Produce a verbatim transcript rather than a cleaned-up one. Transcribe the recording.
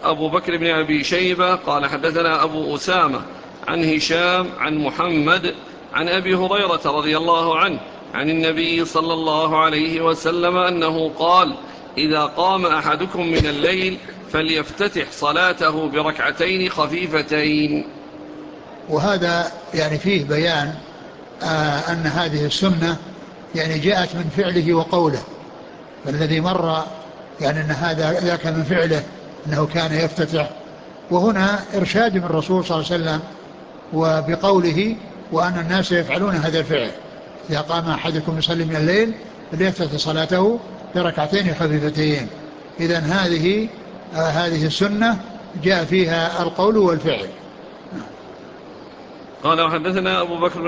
أبو بكر بن أبي شيبة قال حدثنا أبو أسامة عن هشام عن محمد عن أبي هريرة رضي الله عنه عن النبي صلى الله عليه وسلم أنه قال: إذا قام أحدكم من الليل فليفتتح صلاته بركعتين خفيفتين. وهذا يعني فيه بيان آه أن هذه السنة يعني جاءت من فعله وقوله، فالذي مر يعني أن هذا ذاك من فعله أنه كان يفتتح، وهنا إرشاد من الرسول صلى الله عليه وسلم وبقوله وأن الناس يفعلون هذا الفعل: إذا قام أحدكم يصلي من الليل فليفتتح صلاته بركعتين خفيفتين. إذن هذه آه هذه السنة جاء فيها القول والفعل. قال وحدثنا أبو بكر